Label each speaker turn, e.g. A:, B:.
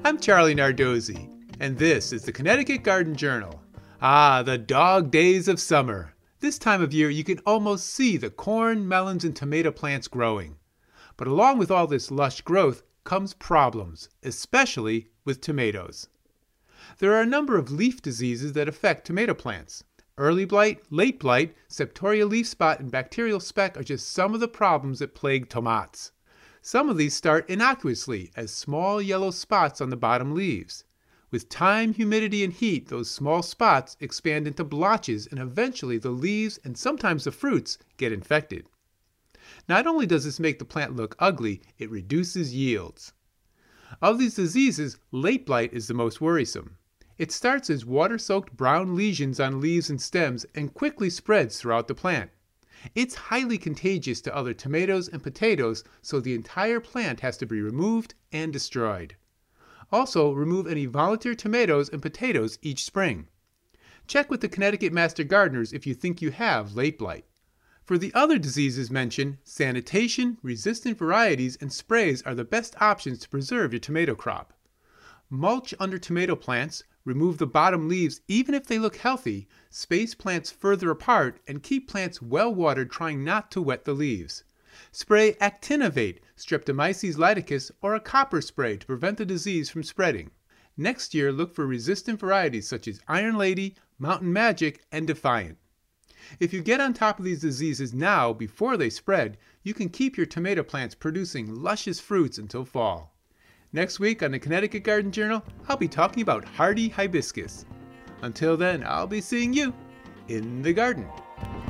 A: I'm Charlie Nardozzi, and this is the Connecticut Garden Journal. Ah, the dog days of summer. This time of year you can almost see the corn, melons, and tomato plants growing. But along with all this lush growth comes problems, especially with tomatoes. There are a number of leaf diseases that affect tomato plants. Early blight, late blight, septoria leaf spot, and bacterial speck are just some of the problems that plague tomates. Some of these start innocuously as small yellow spots on the bottom leaves. With time, humidity, and heat, those small spots expand into blotches and eventually the leaves and sometimes the fruits get infected. Not only does this make the plant look ugly, it reduces yields. Of these diseases, late blight is the most worrisome. It starts as water-soaked brown lesions on leaves and stems and quickly spreads throughout the plant. It's highly contagious to other tomatoes and potatoes, so the entire plant has to be removed and destroyed. Also, remove any volunteer tomatoes and potatoes each spring. Check with the Connecticut Master Gardeners if you think you have late blight. For the other diseases mentioned, sanitation, resistant varieties, and sprays are the best options to preserve your tomato crop. Mulch under tomato plants, remove the bottom leaves even if they look healthy, space plants further apart, and keep plants well watered, trying not to wet the leaves. Spray Actinovate, Streptomyces liticus, or a copper spray to prevent the disease from spreading. Next year, look for resistant varieties such as Iron Lady, Mountain Magic, and Defiant. If you get on top of these diseases now before they spread, you can keep your tomato plants producing luscious fruits until fall. Next week on the Connecticut Garden Journal, I'll be talking about hardy hibiscus. Until then, I'll be seeing you in the garden.